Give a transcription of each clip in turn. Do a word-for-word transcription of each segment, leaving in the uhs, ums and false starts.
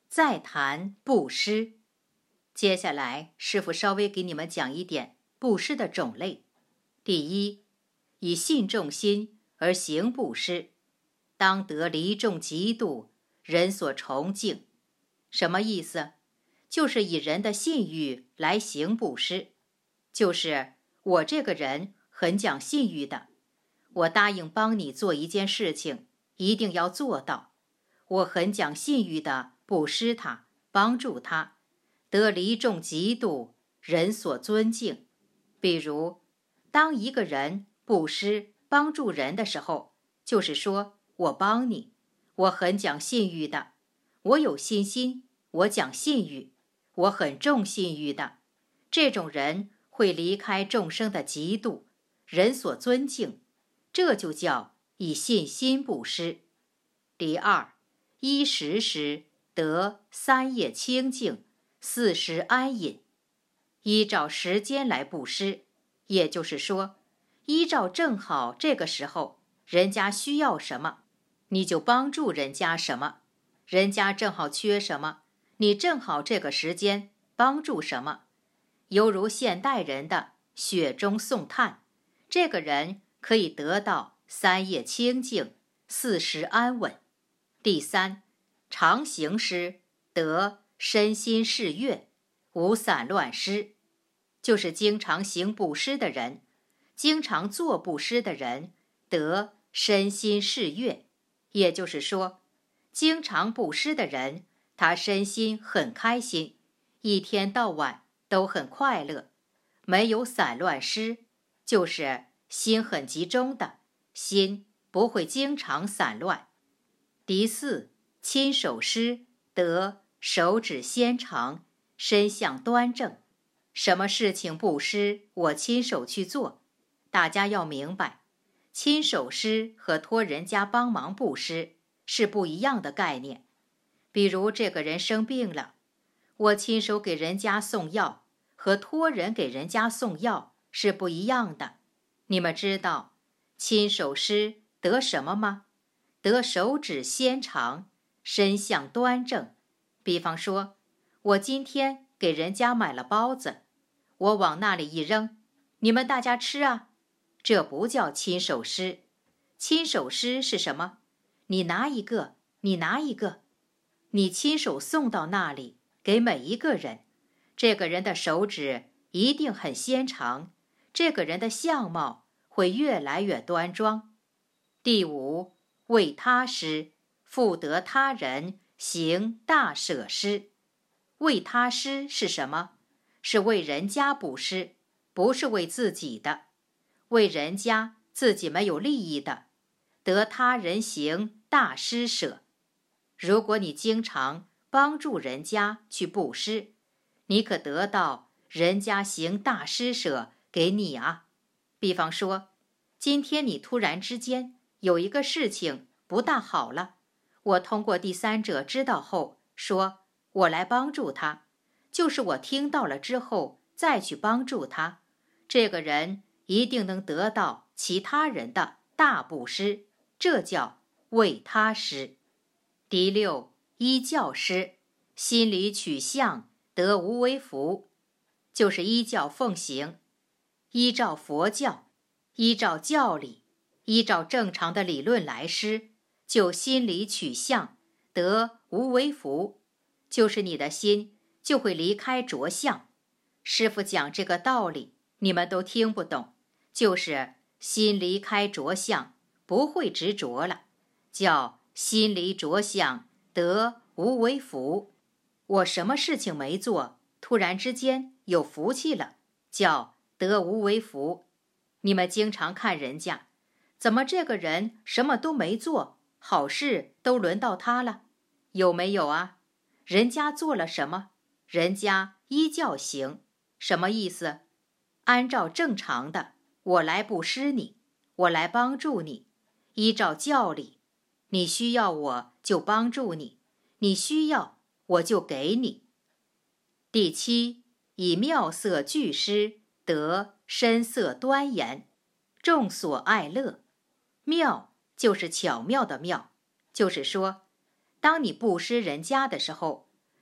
再谈布施。接下来师父稍微给你们讲一点布施的种类。第一，以信众心而行布施，当得离众嫉妒，人所崇敬。什么意思？就是以人的信誉来行布施，就是我这个人很讲信誉的，我答应帮你做一件事情，一定要做到。我很讲信誉的布施他，帮助他，得离众嫉妒，人所尊敬。比如，当一个人布施帮助人的时候，就是说我帮你，我很讲信誉的，我有信心，我讲信誉，我很重信誉的。这种人会离开众生的嫉妒，人所尊敬，这就叫以信心布施。第二，依时时得三业清净，四时安隐。依照时间来布施，也就是说，依照正好这个时候人家需要什么，你就帮助人家什么，人家正好缺什么，你正好这个时间帮助什么。犹如现代人的雪中送炭，这个人可以得到三业清净，四时安稳。第三，常行施，得身心适悦，无散乱施。就是经常行布施的人，经常做布施的人，得身心适悦。也就是说，经常布施的人，他身心很开心，一天到晚都很快乐，没有散乱施，就是心很集中的，心不会经常散乱。第四，亲手施，得手指纤长，身相端正。什么事情布施，我亲手去做。大家要明白，亲手施和托人家帮忙布施是不一样的概念。比如这个人生病了，我亲手给人家送药，和托人给人家送药是不一样的。你们知道亲手施得什么吗？得手指纤长，身相端正。比方说，我今天给人家买了包子，我往那里一扔，你们大家吃啊，这不叫亲手施。亲手施是什么？你拿一个，你拿一个，你亲手送到那里，给每一个人。这个人的手指一定很纤长，这个人的相貌会越来越端庄。第五，为他施，复得他人，行大舍施。为他施是什么？是为人家布施，不是为自己的。为人家自己没有利益的，得他人行大施舍。如果你经常帮助人家去布施，你可得到人家行大施舍给你啊。比方说，今天你突然之间有一个事情不大好了，我通过第三者知道后，说我来帮助他，就是我听到了之后再去帮助他，这个人一定能得到其他人的大布施，这叫为他施。第六，依教施，心理取向，得无为福。就是依教奉行，依照佛教，依照教理，依照正常的理论来施，就心理取向，得无为福。就是你的心就会离开着相。师父讲这个道理你们都听不懂，就是心离开着相，不会执着了，叫心离着相，得无为福。我什么事情没做，突然之间有福气了，叫得无为福。你们经常看人家，怎么这个人什么都没做，好事都轮到他了？有没有啊？人家做了什么？人家依教行。什么意思？按照正常的，我来布施你，我来帮助你，依照教理，你需要我就帮助你，你需要我就给你。第七，以妙色具施，得深色端严，众所爱乐。妙就是巧妙的妙，就是说当你布施人家的时候，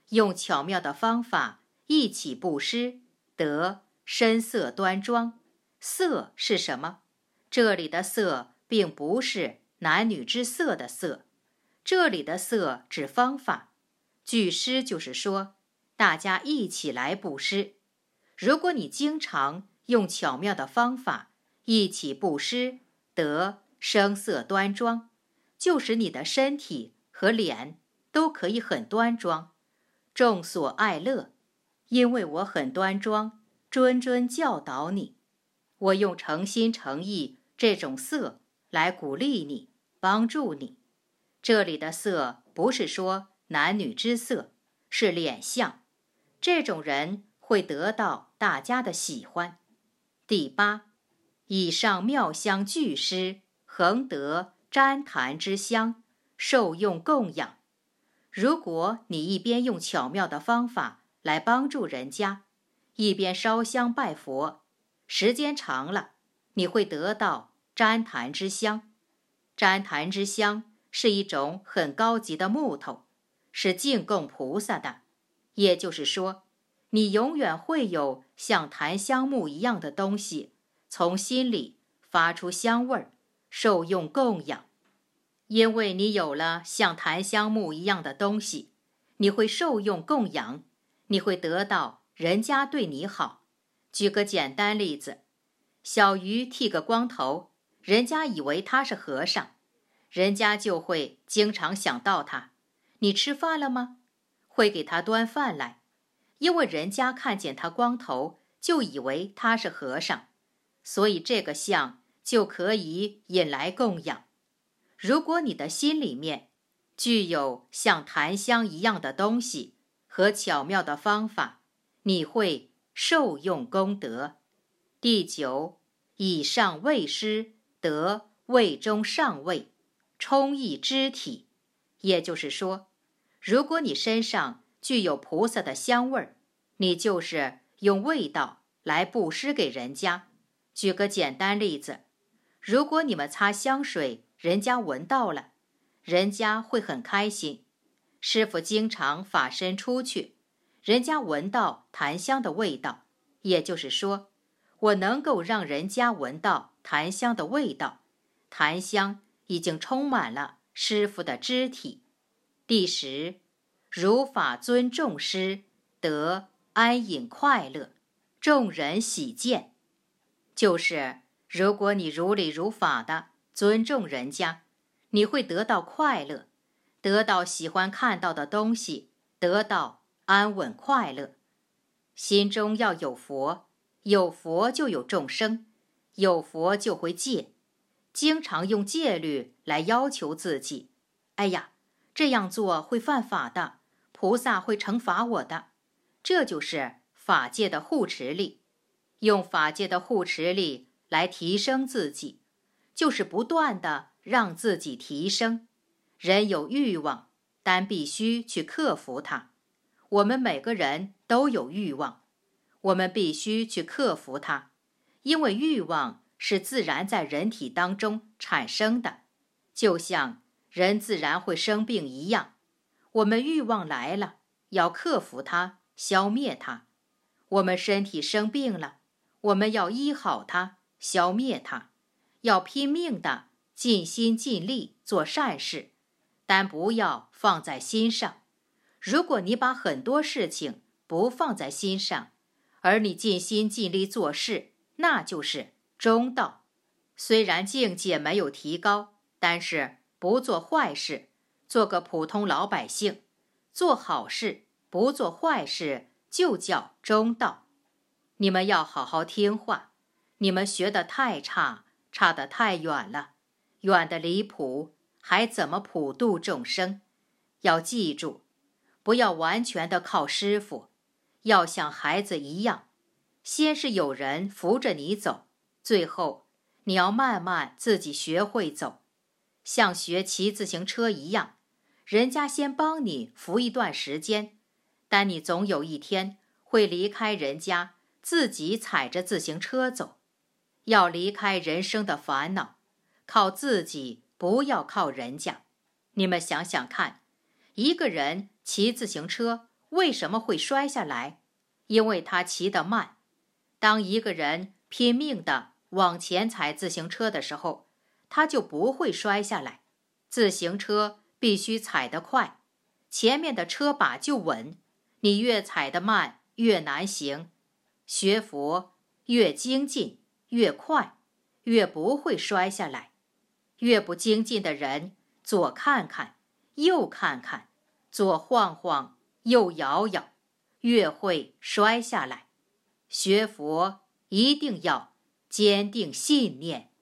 用巧妙的方法一起布施，得身色端庄。色是什么？这里的色并不是男女之色的色，这里的色指方法。具施就是说，大家一起来布施。如果你经常用巧妙的方法一起布施，得声色端庄，就使你的身体和脸都可以很端庄，众所爱乐。因为我很端庄，谆谆教导你，我用诚心诚意这种色来鼓励你，帮助你。这里的色不是说男女之色，是脸相，这种人会得到大家的喜欢。第八，以上妙香具施，恒得旃檀之香，受用供养。如果你一边用巧妙的方法来帮助人家，一边烧香拜佛，时间长了，你会得到旃檀之香。旃檀之香是一种很高级的木头，是敬供菩萨的。也就是说，你永远会有像檀香木一样的东西从心里发出香味儿，受用供养。因为你有了像檀香木一样的东西，你会受用供养，你会得到人家对你好。举个简单例子，小鱼剃个光头，人家以为他是和尚，人家就会经常想到他，你吃饭了吗？会给他端饭来，因为人家看见他光头，就以为他是和尚，所以这个相就可以引来供养。如果你的心里面具有像檀香一样的东西和巧妙的方法，你会受用功德。第九，以上位施，得位中上位，充溢肢体。也就是说，如果你身上具有菩萨的香味儿，你就是用味道来布施给人家。举个简单例子，如果你们擦香水，人家闻到了，人家会很开心。师父经常法身出去，人家闻到檀香的味道，也就是说，我能够让人家闻到檀香的味道，檀香已经充满了师父的肢体。第十，如法尊众师，得安隐快乐，众人喜见。就是如果你如理如法的尊重人家，你会得到快乐，得到喜欢看到的东西，得到安稳快乐。心中要有佛，有佛就有众生，有佛就会戒，经常用戒律来要求自己。哎呀，这样做会犯法的，菩萨会惩罚我的。这就是法界的护持力，用法界的护持力来提升自己，就是不断地让自己提升。人有欲望，但必须去克服它。我们每个人都有欲望，我们必须去克服它，因为欲望是自然在人体当中产生的，就像人自然会生病一样。我们欲望来了，要克服它，消灭它。我们身体生病了，我们要医好它，消灭它，要拼命的尽心尽力做善事，但不要放在心上。如果你把很多事情不放在心上，而你尽心尽力做事，那就是中道。虽然境界没有提高，但是不做坏事，做个普通老百姓，做好事，不做坏事，就叫中道。你们要好好听话，你们学得太差，差得太远了，远得离谱，还怎么普度众生？要记住，不要完全的靠师父，要像孩子一样，先是有人扶着你走，最后你要慢慢自己学会走，像学骑自行车一样，人家先帮你扶一段时间，但你总有一天会离开人家，自己踩着自行车走。要离开人生的烦恼，靠自己，不要靠人家。你们想想看，一个人骑自行车为什么会摔下来？因为他骑得慢。当一个人拼命地往前踩自行车的时候，他就不会摔下来。自行车必须踩得快，前面的车把就稳。你越踩得慢，越难行。学佛越精进，越快，越不会摔下来。越不精进的人，左看看，右看看，左晃晃，右摇摇，越会摔下来。学佛一定要坚定信念，